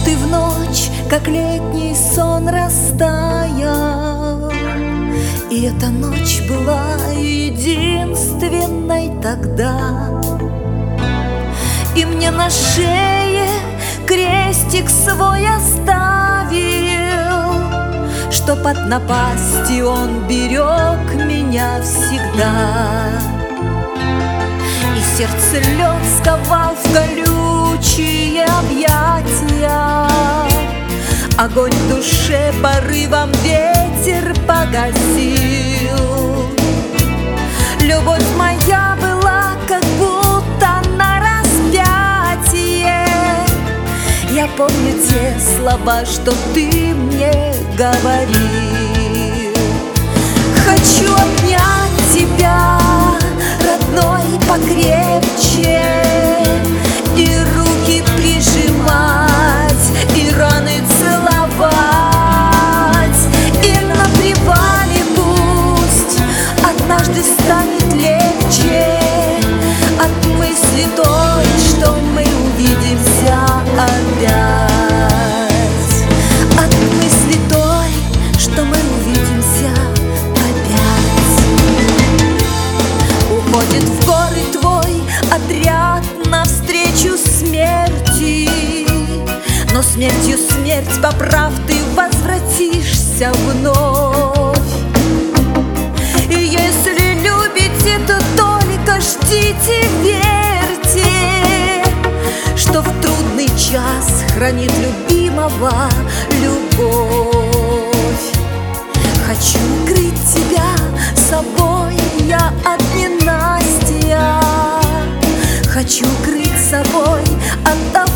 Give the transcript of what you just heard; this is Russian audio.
ты в ночь, как летний сон, растаял. И эта ночь была единственной тогда. И мне на шее крестик свой оставил, чтоб от напасти он берег меня всегда. И сердце лед сковал в колючие объятия, огонь в душе порывом ветер погасил. Любовь моя была как будто на распятие. Я помню те слова, что ты мне говорил. Хочу обнять тебя, родной, покрепче, и руки прижимать, и раны целовать. И на привале пусть однажды станет легче от мысли той, что мы увидимся опять. От мысли той, что мы увидимся опять. Уходит в горы твой отряд навстречу смерти, но смертью смерть поправ, ты возвратишься вновь. И если любите, то только ждите, верьте, что в трудный час хранит любимого любовь. Хочу укрыть тебя собой я от ненастья, хочу укрыть собой от того,